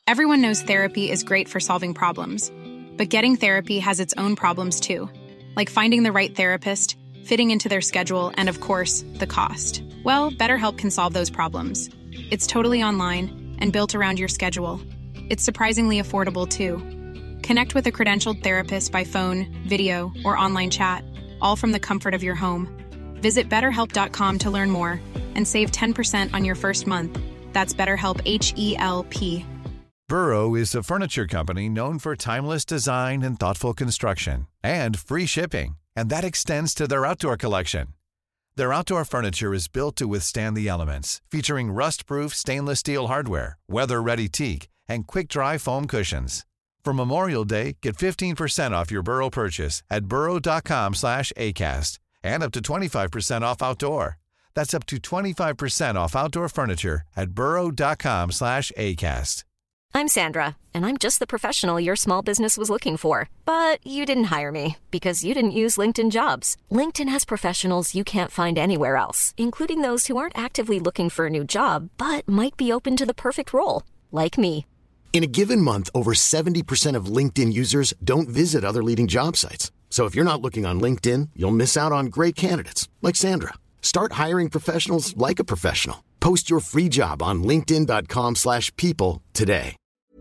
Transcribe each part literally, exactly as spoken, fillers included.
Everyone knows therapy is great for solving problems, but getting therapy has its own problems too, like finding the right therapist, fitting into their schedule, and of course, the cost. Well, BetterHelp can solve those problems. It's totally online and built around your schedule. It's surprisingly affordable too. Connect with a credentialed therapist by phone, video, or online chat, all from the comfort of your home. Visit better help dot com to learn more and save ten percent on your first month. That's BetterHelp, H E L P. Burrow is a furniture company known for timeless design and thoughtful construction, and free shipping, and that extends to their outdoor collection. Their outdoor furniture is built to withstand the elements, featuring rust-proof stainless steel hardware, weather-ready teak, and quick-dry foam cushions. For Memorial Day, get fifteen percent off your Burrow purchase at burrow dot com slash acast, and up to twenty-five percent off outdoor. That's up to twenty-five percent off outdoor furniture at burrow dot com slash acast. I'm Sandra, and I'm just the professional your small business was looking for. But you didn't hire me because you didn't use LinkedIn Jobs. LinkedIn has professionals you can't find anywhere else, including those who aren't actively looking for a new job, but might be open to the perfect role, like me. In a given month, over seventy percent of LinkedIn users don't visit other leading job sites. So if you're not looking on LinkedIn, you'll miss out on great candidates like Sandra. Start hiring professionals like a professional. Post your free job on linkedin dot com slash people today.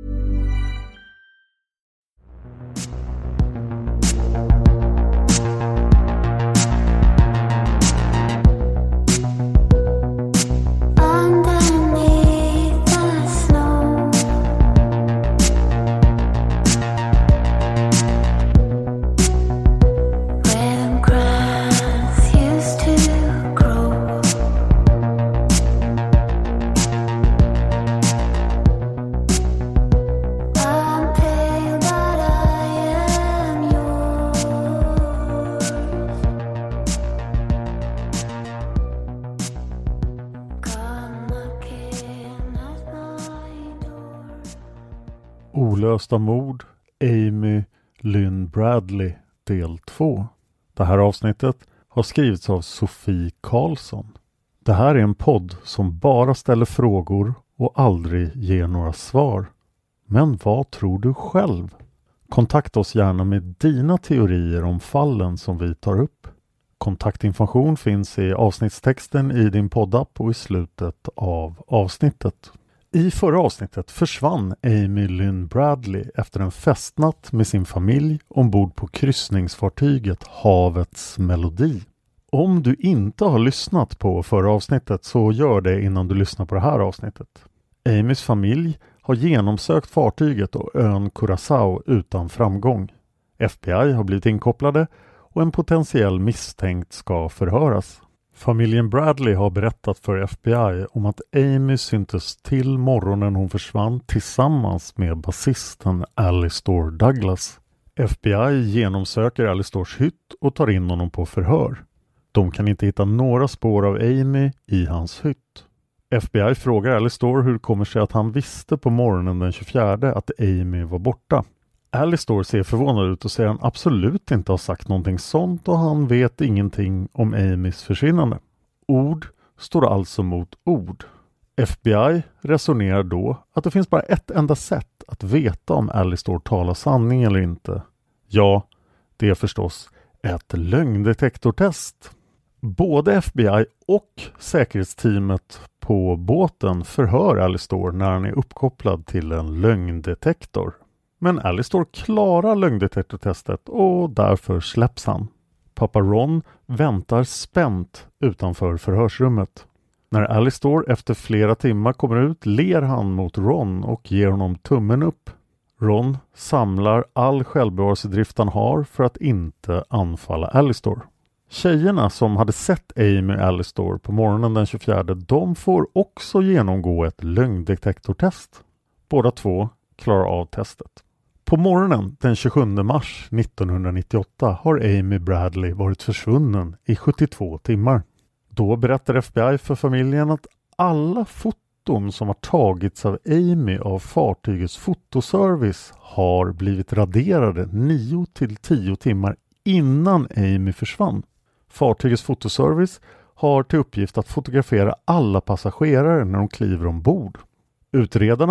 Olösta mord, Amy Lynn Bradley, del två. Det här avsnittet har skrivits av Sofie Karlsson. Det här är en podd som bara ställer frågor och aldrig ger några svar. Men vad tror du själv? Kontakta oss gärna med dina teorier om fallen som vi tar upp. Kontaktinformation finns i avsnittstexten i din poddapp och i slutet av avsnittet. I förra avsnittet försvann Amy Lynn Bradley efter en festnatt med sin familj ombord på kryssningsfartyget Havets Melodi. Om du inte har lyssnat på förra avsnittet så gör det innan du lyssnar på det här avsnittet. Amys familj har genomsökt fartyget och ön Curaçao utan framgång. F B I har blivit inkopplade och en potentiell misstänkt ska förhöras. Familjen Bradley har berättat för F B I om att Amy syntes till morgonen hon försvann tillsammans med basisten Alistair Douglas. F B I genomsöker Alistairs hytt och tar in honom på förhör. De kan inte hitta några spår av Amy i hans hytt. F B I frågar Alistair hur det kommer sig att han visste på morgonen den tjugofjärde att Amy var borta. Alistair ser förvånad ut och säger att han absolut inte har sagt någonting sånt och han vet ingenting om Amys försvinnande. Ord står alltså mot ord. F B I resonerar då att det finns bara ett enda sätt att veta om Alistair talar sanning eller inte. Ja, det är förstås ett lögndetektortest. Både F B I och säkerhetsteamet på båten förhör Alistair när han är uppkopplad till en lögndetektor. Men Alistair klarar lögndetektortestet och därför släpps han. Pappa Ron väntar spänt utanför förhörsrummet. När Alistair efter flera timmar kommer ut ler han mot Ron och ger honom tummen upp. Ron samlar all självbevarelsedrift han har för att inte anfalla Alistair. Tjejerna som hade sett Amy och Alistair på morgonen den tjugofjärde, de får också genomgå ett lögndetektortest. Båda två klarar av testet. På morgonen den tjugosjunde mars nittonhundranittioåtta har Amy Bradley varit försvunnen i sjuttiotvå timmar. Då berättar F B I för familjen att alla foton som har tagits av Amy av fartygets fotoservice har blivit raderade nio till tio timmar innan Amy försvann. Fartygets fotoservice har till uppgift att fotografera alla passagerare när de kliver ombord. Utredarna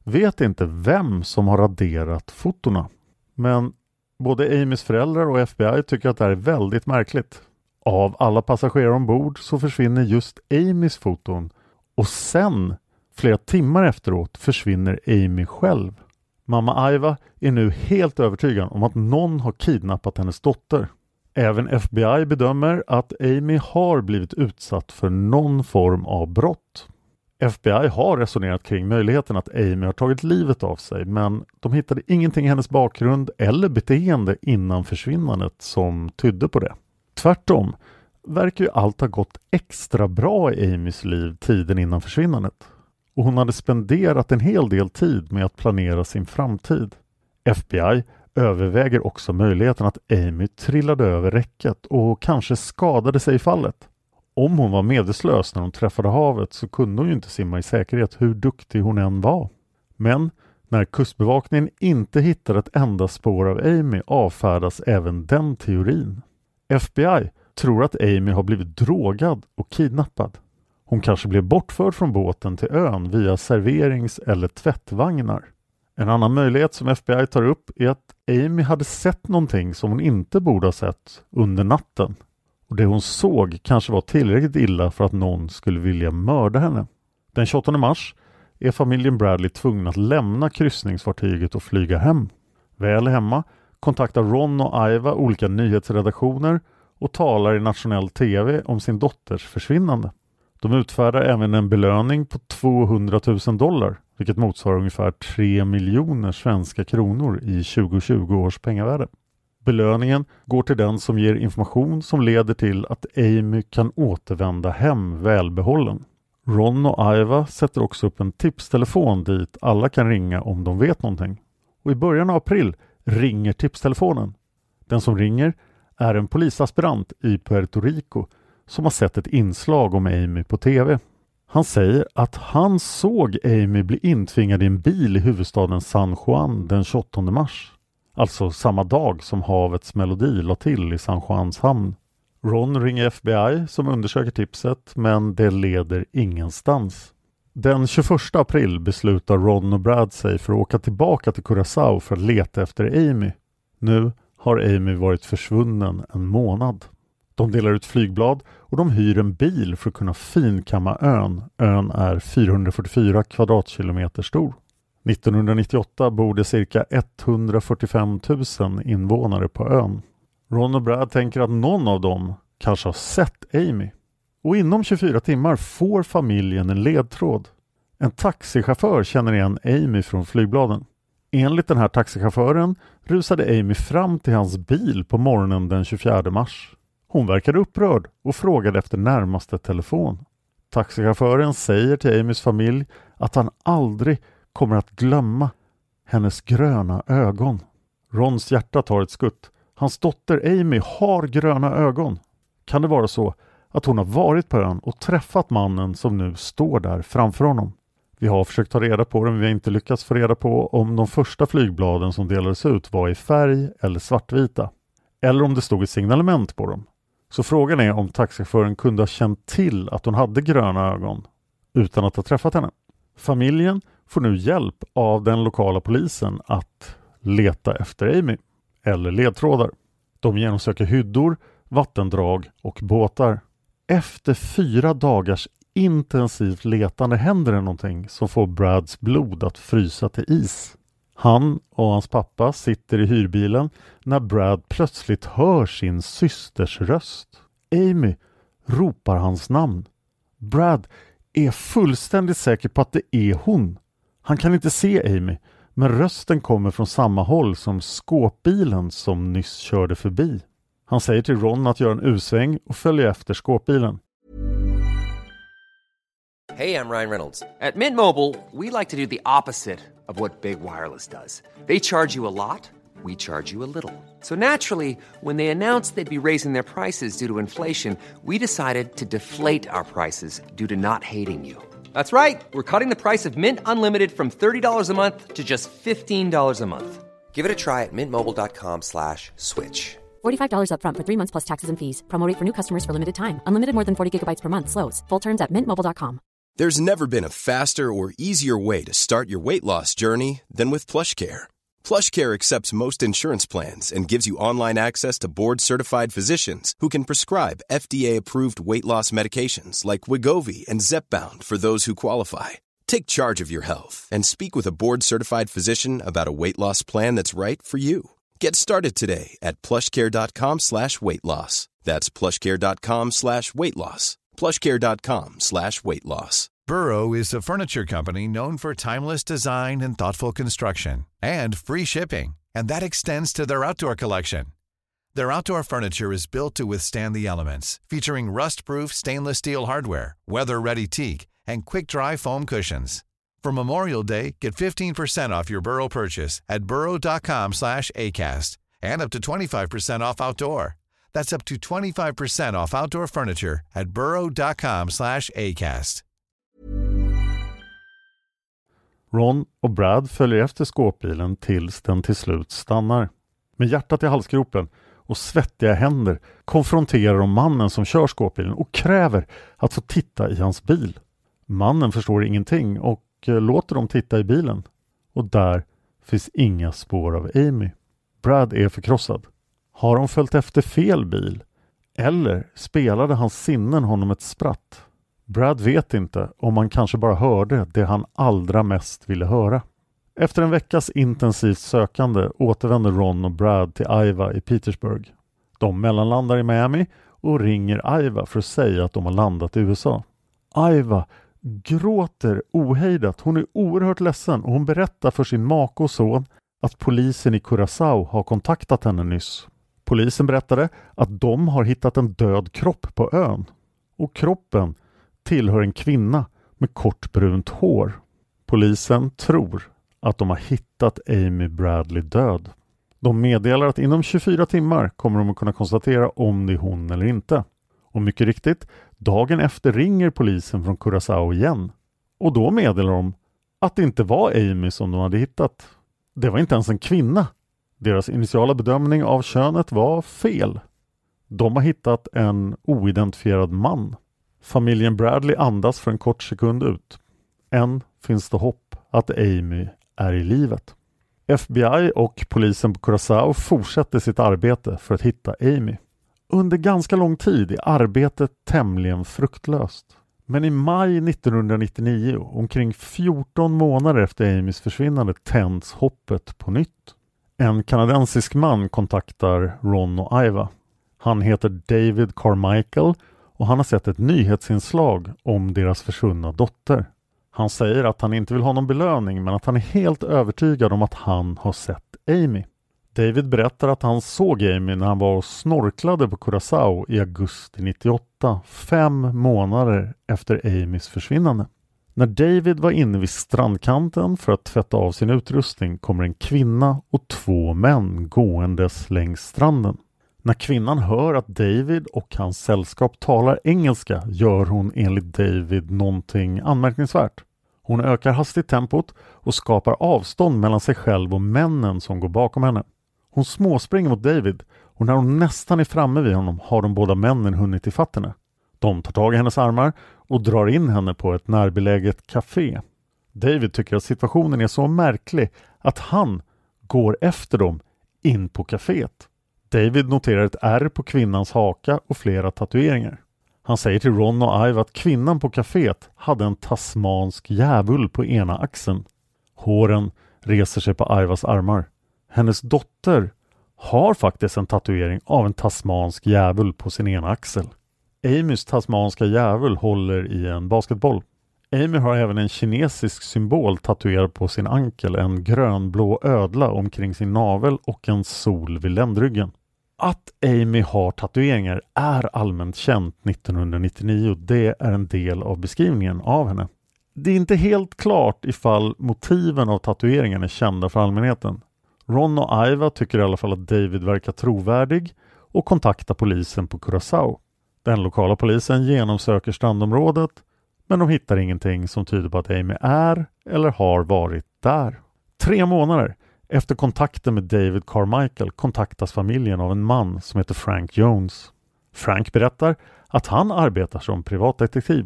vet inte vem som har raderat fotona. Men både Amys föräldrar och F B I tycker att det här är väldigt märkligt. Av alla passagerare ombord så försvinner just Amys foton och sen, flera timmar efteråt, försvinner Amy själv. Mamma Iva är nu helt övertygad om att någon har kidnappat hennes dotter. Även F B I bedömer att Amy har blivit utsatt för någon form av brott. F B I har resonerat kring möjligheten att Amy har tagit livet av sig, men de hittade ingenting i hennes bakgrund eller beteende innan försvinnandet som tydde på det. Tvärtom verkar ju allt ha gått extra bra i Amys liv tiden innan försvinnandet. Och hon hade spenderat en hel del tid med att planera sin framtid. F B I överväger också möjligheten att Amy trillade över räcket och kanske skadade sig i fallet. Om hon var medvetslös när hon träffade havet så kunde hon ju inte simma i säkerhet hur duktig hon än var. Men när kustbevakningen inte hittar ett enda spår av Amy avfärdas även den teorin. F B I tror att Amy har blivit drogad och kidnappad. Hon kanske blev bortförd från båten till ön via serverings- eller tvättvagnar. En annan möjlighet som F B I tar upp är att Amy hade sett någonting som hon inte borde ha sett under natten. Och det hon såg kanske var tillräckligt illa för att någon skulle vilja mörda henne. Den tjugoåttonde mars är familjen Bradley tvungna att lämna kryssningsfartyget och flyga hem. Väl hemma kontaktar Ron och Iva olika nyhetsredaktioner och talar i nationell tv om sin dotters försvinnande. De utfärdar även en belöning på tvåhundratusen dollar, vilket motsvarar ungefär tre miljoner svenska kronor i tjugohundratjugo års pengavärde. Belöningen går till den som ger information som leder till att Amy kan återvända hem välbehållen. Ron och Iva sätter också upp en tipstelefon dit alla kan ringa om de vet någonting. Och i början av april ringer tipstelefonen. Den som ringer är en polisaspirant i Puerto Rico som har sett ett inslag om Amy på tv. Han säger att han såg Amy bli intvingad i en bil i huvudstaden San Juan den tjugoåttonde mars. Alltså samma dag som havets melodi la till i San Juans hamn. Ron ringer F B I som undersöker tipset, men det leder ingenstans. Den tjugoförsta april beslutar Ron och Brad sig för att åka tillbaka till Curaçao för att leta efter Amy. Nu har Amy varit försvunnen en månad. De delar ut flygblad och de hyr en bil för att kunna finkamma ön. Ön är fyrahundrafyrtiofyra kvadratkilometer stor. nittonhundranittioåtta bor det cirka etthundrafyrtiofem tusen invånare på ön. Ron och Brad tänker att någon av dem kanske har sett Amy. Och inom tjugofyra timmar får familjen en ledtråd. En taxichaufför känner igen Amy från flygbladen. Enligt den här taxichauffören rusade Amy fram till hans bil på morgonen den tjugofjärde mars. Hon verkade upprörd och frågade efter närmaste telefon. Taxichauffören säger till Amys familj att han aldrig kommer att glömma hennes gröna ögon. Rons hjärta tar ett skutt. Hans dotter Amy har gröna ögon. Kan det vara så att hon har varit på ön och träffat mannen som nu står där framför honom? Vi har försökt ta reda på det, men vi har inte lyckats få reda på om de första flygbladen som delades ut var i färg eller svartvita. Eller om det stod ett signalement på dem. Så frågan är om taxichauffören kunde ha känt till att hon hade gröna ögon utan att ha träffat henne. Familjen får nu hjälp av den lokala polisen att leta efter Amy, eller ledtrådar. De genomsöker hyddor, vattendrag och båtar. Efter fyra dagars intensivt letande händer det någonting som får Brads blod att frysa till is. Han och hans pappa sitter i hyrbilen när Brad plötsligt hör sin systers röst. Amy ropar hans namn. Brad är fullständigt säker på att det är hon. Han kan inte se Amy, men rösten kommer från samma håll som skåpbilen som nyss körde förbi. Han säger till Ron att göra en U-sväng och följer efter skåpbilen. Hey, I'm Ryan Reynolds. At Mint Mobile, we like to do the opposite of what Big Wireless does. They charge you a lot, we charge you a little. So naturally, when they announced they'd be raising their prices due to inflation, we decided to deflate our prices due to not hating you. That's right. We're cutting the price of Mint Unlimited from thirty dollars a month to just fifteen dollars a month. Give it a try at mintmobile.com slash switch. forty-five dollars up front for three months plus taxes and fees. Promo rate for new customers for limited time. Unlimited more than forty gigabytes per month slows. Full terms at mint mobile dot com. There's never been a faster or easier way to start your weight loss journey than with PlushCare. PlushCare accepts most insurance plans and gives you online access to board-certified physicians who can prescribe F D A-approved weight loss medications like Wegovy and Zepbound for those who qualify. Take charge of your health and speak with a board-certified physician about a weight loss plan that's right for you. Get started today at plushcare.com slash weight loss. That's plushcare.com slash weight loss. plushcare.com slash weight loss. Burrow is a furniture company known for timeless design and thoughtful construction and free shipping, and that extends to their outdoor collection. Their outdoor furniture is built to withstand the elements, featuring rust-proof stainless steel hardware, weather-ready teak, and quick-dry foam cushions. For Memorial Day, get fifteen percent off your Burrow purchase at burrow.com slash ACAST and up to twenty-five percent off outdoor. That's up to twenty-five percent off outdoor furniture at burrow.com slash ACAST. Ron och Brad följer efter skåpbilen tills den till slut stannar. Med hjärtat i halsgropen och svettiga händer konfronterar de mannen som kör skåpbilen och kräver att få titta i hans bil. Mannen förstår ingenting och låter dem titta i bilen. Och där finns inga spår av Amy. Brad är förkrossad. Har de följt efter fel bil? Eller spelade hans sinnen honom ett spratt? Brad vet inte om han kanske bara hörde det han allra mest ville höra. Efter en veckas intensivt sökande återvänder Ron och Brad till Iva i Petersburg. De mellanlandar i Miami och ringer Iva för att säga att de har landat i U S A. Iva gråter ohejdat. Hon är oerhört ledsen och hon berättar för sin make och son att polisen i Curaçao har kontaktat henne nyss. Polisen berättade att de har hittat en död kropp på ön. Och kroppen tillhör en kvinna med kort brunt hår. Polisen tror att de har hittat Amy Bradley död. De meddelar att inom tjugofyra timmar kommer de att kunna konstatera om det är hon eller inte. Och mycket riktigt, dagen efter ringer polisen från Curaçao igen. Och då meddelar de att det inte var Amy som de hade hittat. Det var inte ens en kvinna. Deras initiala bedömning av könet var fel. De har hittat en oidentifierad man. Familjen Bradley andas för en kort sekund ut. Än finns det hopp att Amy är i livet. F B I och polisen på Curaçao fortsätter sitt arbete för att hitta Amy. Under ganska lång tid är arbetet tämligen fruktlöst. Men i maj nittonhundranittionio, omkring fjorton månader efter Amys försvinnande, tänds hoppet på nytt. En kanadensisk man kontaktar Ron och Iva. Han heter David Carmichael och han har sett ett nyhetsinslag om deras försvunna dotter. Han säger att han inte vill ha någon belöning men att han är helt övertygad om att han har sett Amy. David berättar att han såg Amy när han var och snorklade på Curaçao i augusti nittioåtta, fem månader efter Amys försvinnande. När David var inne vid strandkanten för att tvätta av sin utrustning kommer en kvinna och två män gåendes längs stranden. När kvinnan hör att David och hans sällskap talar engelska gör hon enligt David någonting anmärkningsvärt. Hon ökar hastigt tempot och skapar avstånd mellan sig själv och männen som går bakom henne. Hon småspringer mot David och när hon nästan är framme vid honom har de båda männen hunnit ifatt henne. De tar tag i hennes armar och drar in henne på ett närbeläget café. David tycker att situationen är så märklig att han går efter dem in på kaféet. David noterar ett ärr på kvinnans haka och flera tatueringar. Han säger till Ron och Iva att kvinnan på kaféet hade en tasmansk djävul på ena axeln. Håren reser sig på Ivas armar. Hennes dotter har faktiskt en tatuering av en tasmansk djävul på sin ena axel. Amys tasmanska djävul håller i en basketboll. Amy har även en kinesisk symbol tatuerad på sin ankel, en grönblå ödla omkring sin navel och en sol vid ländryggen. Att Amy har tatueringar är allmänt känt nittonhundranittionio. Det är en del av beskrivningen av henne. Det är inte helt klart ifall motiven av tatueringen är kända för allmänheten. Ron och Iva tycker i alla fall att David verkar trovärdig och kontaktar polisen på Curaçao. Den lokala polisen genomsöker strandområdet men de hittar ingenting som tyder på att Amy är eller har varit där. Tre månader efter kontakten med David Carmichael kontaktas familjen av en man som heter Frank Jones. Frank berättar att han arbetar som privatdetektiv.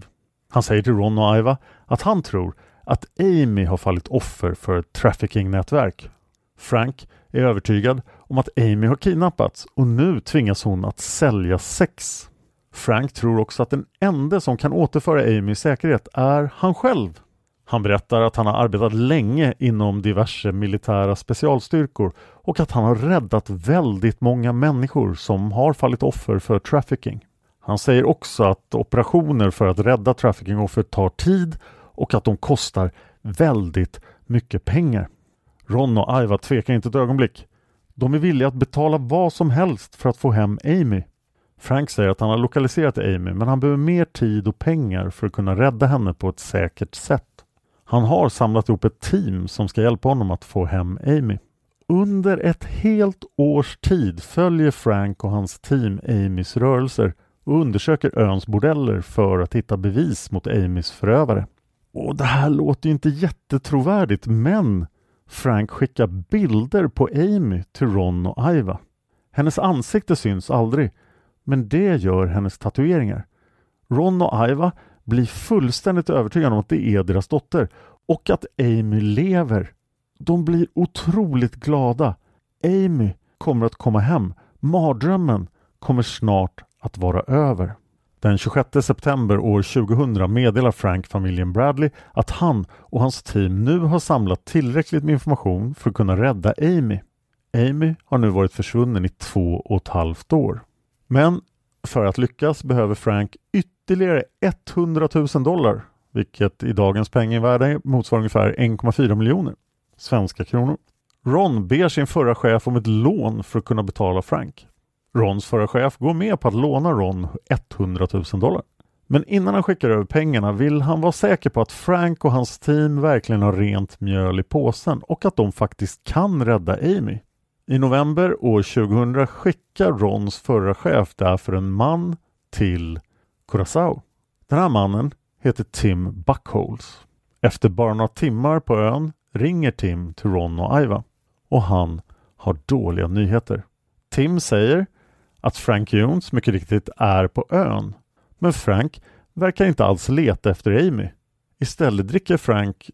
Han säger till Ron och Iva att han tror att Amy har fallit offer för ett trafficking-nätverk. Frank är övertygad om att Amy har kidnappats och nu tvingas hon att sälja sex. Frank tror också att den enda som kan återföra Amy i säkerhet är han själv. Han berättar att han har arbetat länge inom diverse militära specialstyrkor och att han har räddat väldigt många människor som har fallit offer för trafficking. Han säger också att operationer för att rädda traffickingoffer tar tid och att de kostar väldigt mycket pengar. Ron och Iva tvekar inte ett ögonblick. De är villiga att betala vad som helst för att få hem Amy. Frank säger att han har lokaliserat Amy, men han behöver mer tid och pengar för att kunna rädda henne på ett säkert sätt. Han har samlat ihop ett team som ska hjälpa honom att få hem Amy. Under ett helt års tid följer Frank och hans team Amys rörelser och undersöker öns bordeller för att hitta bevis mot Amys förövare. Och det här låter ju inte jättetrovärdigt, men Frank skickar bilder på Amy till Ron och Iva. Hennes ansikte syns aldrig, men det gör hennes tatueringar. Ron och Iva blir fullständigt övertygade om att det är deras dotter och att Amy lever. De blir otroligt glada. Amy kommer att komma hem. Mardrömmen kommer snart att vara över. Den tjugosjätte september år tjugohundra meddelar Frank familjen Bradley att han och hans team nu har samlat tillräckligt med information för att kunna rädda Amy. Amy har nu varit försvunnen i två och ett halvt år. Men för att lyckas behöver Frank ytterligare hundratusen dollar, vilket i dagens penningvärde motsvarar ungefär en komma fyra miljoner svenska kronor. Ron ber sin förra chef om ett lån för att kunna betala Frank. Rons förra chef går med på att låna Ron hundratusen dollar. Men innan han skickar över pengarna vill han vara säker på att Frank och hans team verkligen har rent mjöl i påsen och att de faktiskt kan rädda Amy. I november år tjugohundra skickar Rons förra chef därför en man till Curaçao. Den här mannen heter Tim Buckholes. Efter bara några timmar på ön ringer Tim till Ron och Iva. Och han har dåliga nyheter. Tim säger att Frank Jones mycket riktigt är på ön. Men Frank verkar inte alls leta efter Amy. Istället dricker Frank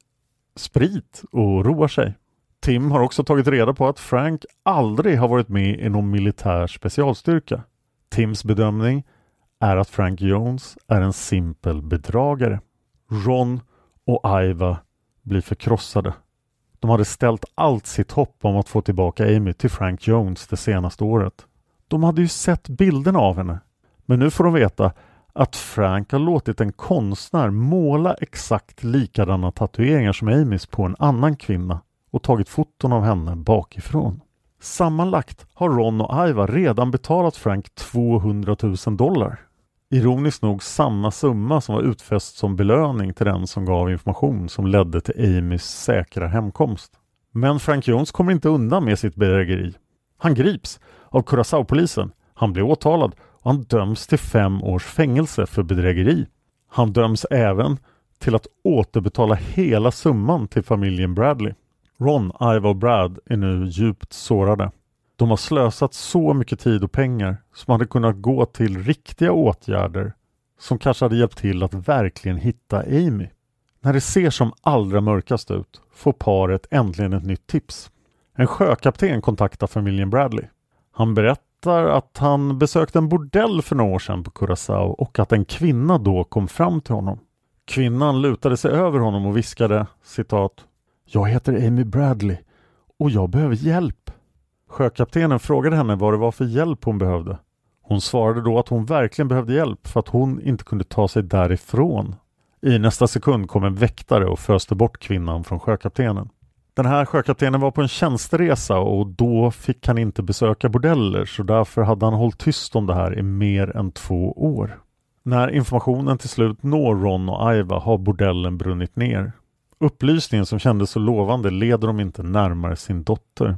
sprit och roar sig. Tim har också tagit reda på att Frank aldrig har varit med i någon militär specialstyrka. Tims bedömning är att Frank Jones är en simpel bedragare. Ron och Iva blir förkrossade. De hade ställt allt sitt hopp om att få tillbaka Amy till Frank Jones det senaste året. De hade ju sett bilderna av henne. Men nu får de veta att Frank har låtit en konstnär måla exakt likadana tatueringar som Amys på en annan kvinna och tagit foton av henne bakifrån. Sammanlagt har Ron och Iva redan betalat Frank tvåhundratusen dollar. Ironiskt nog samma summa som var utfäst som belöning till den som gav information som ledde till Amys säkra hemkomst. Men Frank Jones kommer inte undan med sitt bedrägeri. Han grips av Curaçao-polisen. Han blir åtalad och han döms till fem års fängelse för bedrägeri. Han döms även till att återbetala hela summan till familjen Bradley. Ron, Iva och Brad är nu djupt sårade. De har slösat så mycket tid och pengar som hade kunnat gå till riktiga åtgärder som kanske hade hjälpt till att verkligen hitta Amy. När det ser som allra mörkast ut får paret äntligen ett nytt tips. En sjökapten kontaktar familjen Bradley. Han berättar att han besökte en bordell för några år sedan på Curaçao och att en kvinna då kom fram till honom. Kvinnan lutade sig över honom och viskade, citat, "Jag heter Amy Bradley och jag behöver hjälp." Sjökaptenen frågade henne vad det var för hjälp hon behövde. Hon svarade då att hon verkligen behövde hjälp för att hon inte kunde ta sig därifrån. I nästa sekund kom en väktare och föste bort kvinnan från sjökaptenen. Den här sjökaptenen var på en tjänsteresa och då fick han inte besöka bordeller, så därför hade han hållit tyst om det här i mer än två år. När informationen till slut når Ron och Iva har bordellen brunnit ner. Upplysningen som kändes så lovande leder dem inte närmare sin dotter.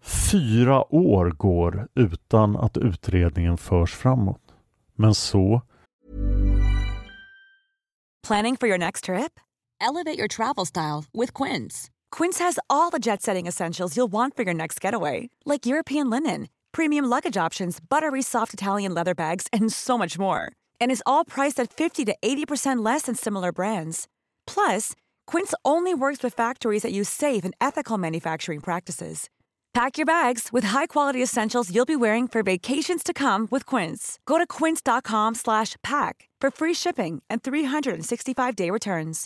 Fyra år går utan att utredningen förs framåt. Men så... Planning for your next trip? Elevate your travel style with Quince. Quince has all the jet-setting essentials you'll want for your next getaway, like European linen, premium luggage options, buttery soft Italian leather bags, and so much more. And is all priced at fifty to eighty percent less than similar brands. Plus, Quince only works with factories that use safe and ethical manufacturing practices. Pack your bags with high-quality essentials you'll be wearing for vacations to come with Quince. Go to quince.com slash pack for free shipping and three sixty-five day returns.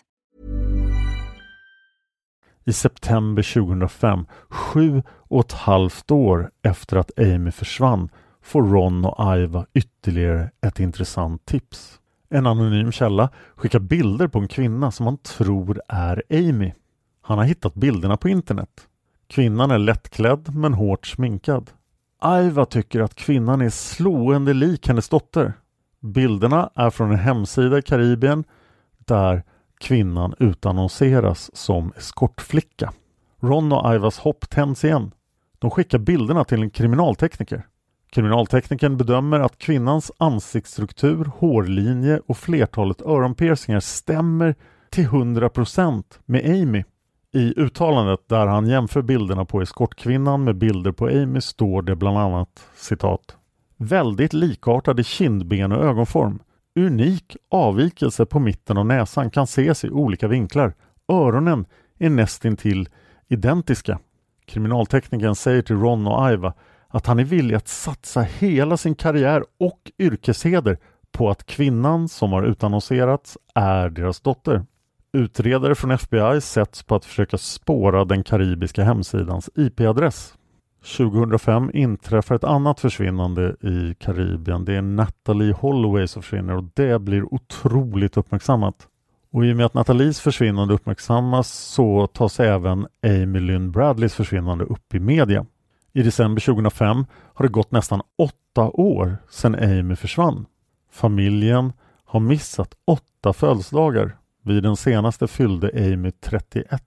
I september tjugohundrafem, sju och ett halvt år efter att Amy försvann, får Ron och Iva ytterligare ett intressant tips. En anonym källa skickar bilder på en kvinna som han tror är Amy. Han har hittat bilderna på internet. Kvinnan är lättklädd men hårt sminkad. Iva tycker att kvinnan är slående lik hennes dotter. Bilderna är från en hemsida i Karibien där kvinnan utannonseras som eskortflicka. Ron och Ivas hopp tänds igen. De skickar bilderna till en kriminaltekniker. Kriminalteknikern bedömer att kvinnans ansiktsstruktur, hårlinje och flertalet öronpiercingar stämmer till hundra procent med Amy. I uttalandet där han jämför bilderna på eskortkvinnan med bilder på Amy står det bland annat, citat, väldigt likartade kindben och ögonform. Unik avvikelse på mitten av näsan kan ses i olika vinklar. Öronen är nästintill identiska. Kriminalteknikern säger till Ron och Iva att han är villig att satsa hela sin karriär och yrkesheder på att kvinnan som har utannonserats är deras dotter. Utredare från F B I sätts på att försöka spåra den karibiska hemsidans I P-adress. tjugohundrafem inträffar ett annat försvinnande i Karibien. Det är Natalie Holloway som försvinner och det blir otroligt uppmärksammat. Och i och med att Nathalies försvinnande uppmärksammas så tas även Amy Lynn Bradleys försvinnande upp i media. I december tjugohundrafem har det gått nästan åtta år sedan Amy försvann. Familjen har missat åtta födelsedagar. Vid den senaste fyllde Amy trettioett.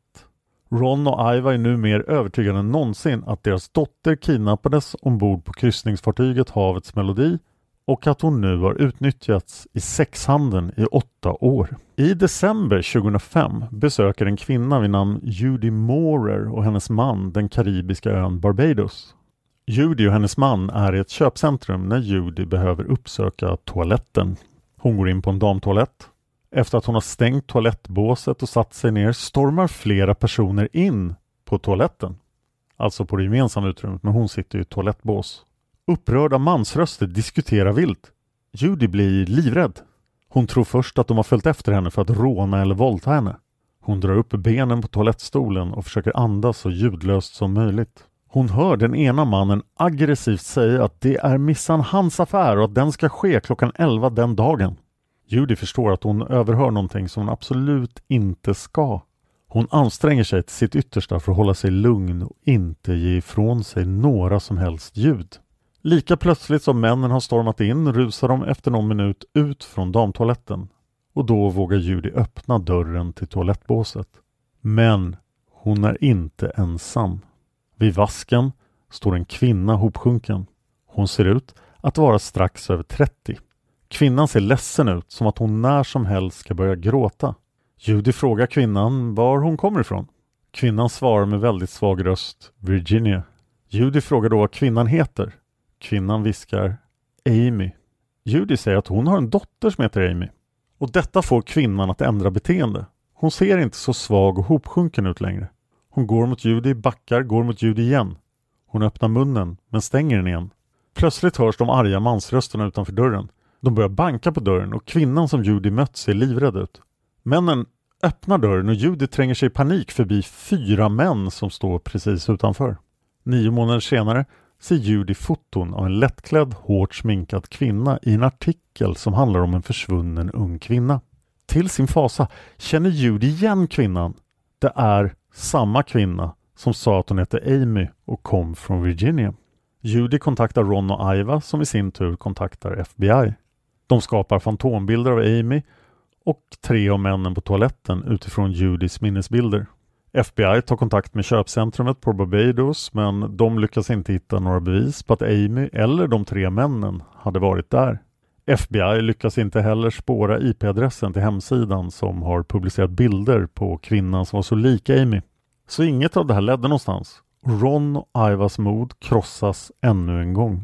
Ron och Iva är nu mer övertygade än någonsin att deras dotter kidnappades ombord på kryssningsfartyget Havets Melodi och att hon nu har utnyttjats i sexhandeln i åtta år. I december tjugohundrafem besöker en kvinna vid namn Judy Moorer och hennes man den karibiska ön Barbados. Judy och hennes man är i ett köpcentrum när Judy behöver uppsöka toaletten. Hon går in på en damtoalett. Efter att hon har stängt toalettbåset och satt sig ner stormar flera personer in på toaletten. Alltså på det gemensamma utrymmet, men hon sitter i ett toalettbås. Upprörda mansröster diskuterar vilt. Judy blir livrädd. Hon tror först att de har följt efter henne för att råna eller våldta henne. Hon drar upp benen på toalettstolen och försöker andas så ljudlöst som möjligt. Hon hör den ena mannen aggressivt säga att det är missan hans affär och att den ska ske klockan elva den dagen. Judy förstår att hon överhör någonting som hon absolut inte ska. Hon anstränger sig till sitt yttersta för att hålla sig lugn och inte ge ifrån sig några som helst ljud. Lika plötsligt som männen har stormat in rusar de efter någon minut ut från damtoaletten. Och då vågar Judy öppna dörren till toalettbåset. Men hon är inte ensam. Vid vasken står en kvinna hopsjunken. Hon ser ut att vara strax över trettio. Kvinnan ser ledsen ut, som att hon när som helst ska börja gråta. Judy frågar kvinnan var hon kommer ifrån. Kvinnan svarar med väldigt svag röst, Virginia. Judy frågar då vad kvinnan heter. Kvinnan viskar, Amy. Judy säger att hon har en dotter som heter Amy. Och detta får kvinnan att ändra beteende. Hon ser inte så svag och hopsjunken ut längre. Hon går mot Judy, backar, går mot Judy igen. Hon öppnar munnen, men stänger den igen. Plötsligt hörs de arga mansrösterna utanför dörren. De börjar banka på dörren och kvinnan som Judy mött ser livrädd ut. Männen öppnar dörren och Judy tränger sig i panik förbi fyra män som står precis utanför. Nio månader senare ser Judy foton av en lättklädd, hårt sminkad kvinna i en artikel som handlar om en försvunnen ung kvinna. Till sin fasa känner Judy igen kvinnan. Det är samma kvinna som sa att hon hette Amy och kom från Virginia. Judy kontaktar Ron och Iva som i sin tur kontaktar F B I. De skapar fantombilder av Amy och tre av männen på toaletten utifrån Judys minnesbilder. F B I tar kontakt med köpcentrumet på Barbados, men de lyckas inte hitta några bevis på att Amy eller de tre männen hade varit där. F B I lyckas inte heller spåra I P-adressen till hemsidan som har publicerat bilder på kvinnan som var så lik Amy. Så inget av det här ledde någonstans. Ron och Ivas mod krossas ännu en gång.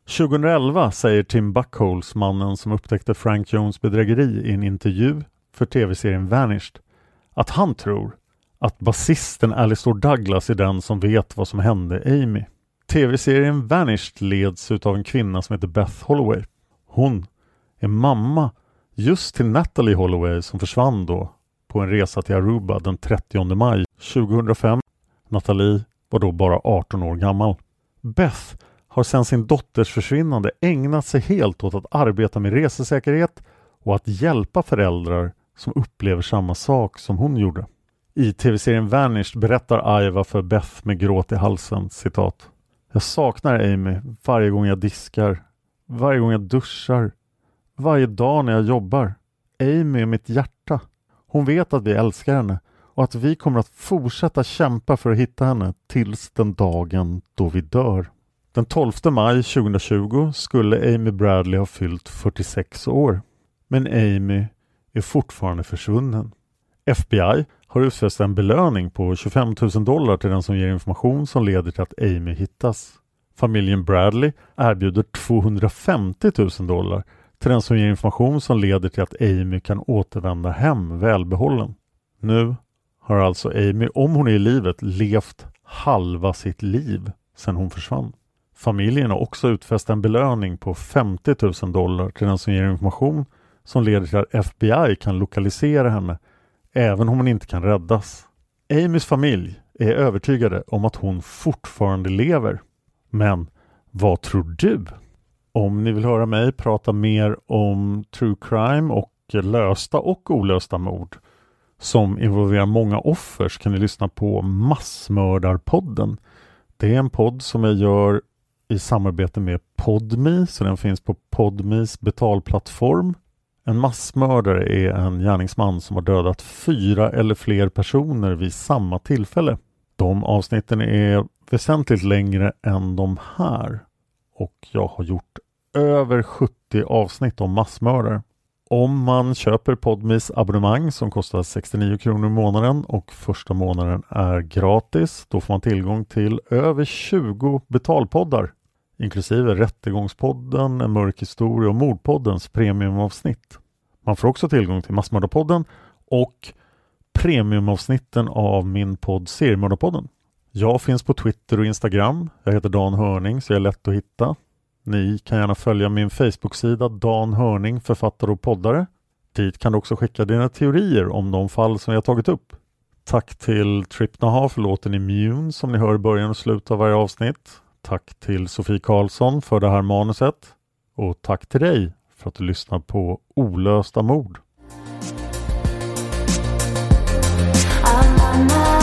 tjugoelva säger Tim Buckholes, mannen som upptäckte Frank Jones bedrägeri i en intervju för tv-serien Vanished, att han tror att basisten Alistair Douglas är den som vet vad som hände Amy. Tv-serien Vanished leds av en kvinna som heter Beth Holloway. Hon är mamma just till Natalie Holloway som försvann då på en resa till Aruba den trettionde maj tjugohundrafem. Natalie var då bara arton år gammal. Beth har sedan sin dotters försvinnande ägnat sig helt åt att arbeta med resesäkerhet och att hjälpa föräldrar som upplever samma sak som hon gjorde. I tv-serien Vanished berättar Iva för Beth med gråt i halsen, citat: "Jag saknar Amy varje gång jag diskar, varje gång jag duschar, varje dag när jag jobbar. Amy är mitt hjärta. Hon vet att vi älskar henne och att vi kommer att fortsätta kämpa för att hitta henne tills den dagen då vi dör." Den tolfte maj tjugohundratjugo skulle Amy Bradley ha fyllt fyrtiosex år. Men Amy är fortfarande försvunnen. F B I har utfäst en belöning på tjugofem tusen dollar till den som ger information som leder till att Amy hittas. Familjen Bradley erbjuder tvåhundrafemtio tusen dollar till den som ger information som leder till att Amy kan återvända hem välbehållen. Nu har alltså Amy, om hon är i livet, levt halva sitt liv sedan hon försvann. Familjen har också utfäst en belöning på femtio tusen dollar till den som ger information som leder till att F B I kan lokalisera henne även om hon inte kan räddas. Amys familj är övertygade om att hon fortfarande lever. Men vad tror du? Om ni vill höra mig prata mer om true crime och lösta och olösta mord som involverar många offer, så kan ni lyssna på Massmördarpodden. Det är en podd som jag gör i samarbete med Podme, så den finns på Podmes betalplattform. En massmördare är en gärningsman som har dödat fyra eller fler personer vid samma tillfälle. De avsnitten är väsentligt längre än de här. Och jag har gjort över sjuttio avsnitt om massmördare. Om man köper Podmes abonnemang som kostar sextionio kronor i månaden och första månaden är gratis, då får man tillgång till över tjugo betalpoddar. Inklusive Rättegångspodden, En mörk historia och Mordpoddens premiumavsnitt. Man får också tillgång till Massmördarpodden och premiumavsnitten av min podd Seriemördarpodden. Jag finns på Twitter och Instagram. Jag heter Dan Hörning, så jag är lätt att hitta. Ni kan gärna följa min Facebook-sida Dan Hörning, författare och poddare. Dit kan du också skicka dina teorier om de fall som jag tagit upp. Tack till Trip Naha för låten Immune som ni hör i början och slutet av varje avsnitt. Tack till Sofie Karlsson för det här manuset. Och tack till dig för att du lyssnar på Olösta mord.